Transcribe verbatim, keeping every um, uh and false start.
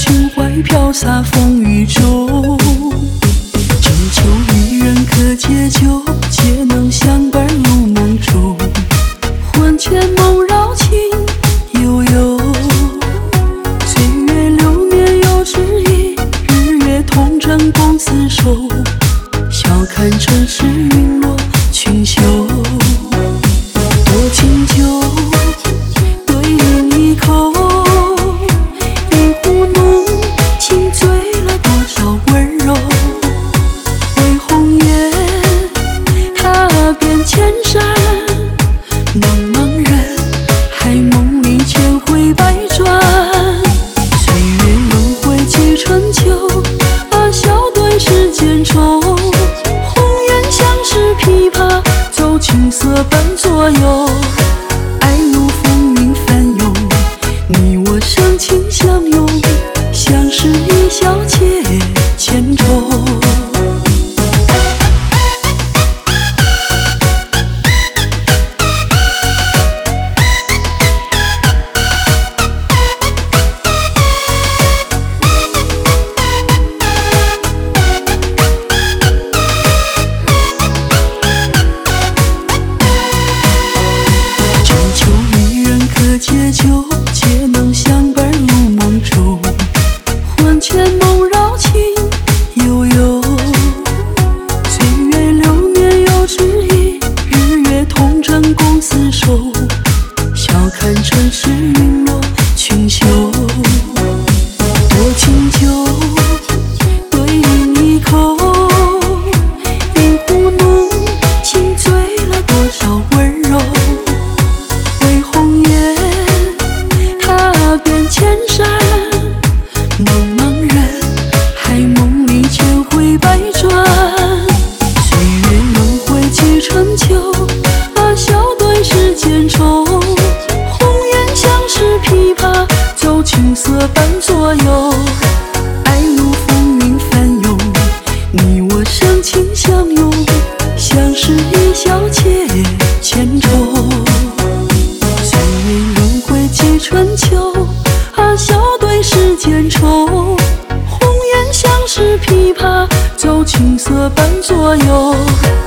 情怀飘洒风雨中，只求一人可解救，皆能相伴入梦中。魂牵梦绕情悠悠，岁月流年有知音，日月同枕共厮守。笑看尘世陨落群秀，多情酒对饮一口，一壶浓情醉了多少温柔。为红颜踏遍千山，茫茫人海梦里千回百转。岁月轮回几春秋，啊笑对世间愁。红颜相识琵琶，奏青涩伴左右。爱如风云翻涌，你我深情相拥，相识一笑且千愁。解救，皆能相伴入梦中。魂牵梦绕情悠悠，岁月流年有知音，日月同枕共厮守。笑看尘世陨落群秀，多情酒对饮一口，一壶浓情醉了多少温柔。为红颜遍千山，茫茫人海梦里千回百转。岁月轮回几春秋，啊笑对世间愁。红颜相识琵琶，奏青涩伴左右。爱如风云翻涌，你我深情相拥，相识一笑且千愁。岁月轮回几春秋，啊笑对世间愁。红颜相识琵琶，奏青涩伴左右。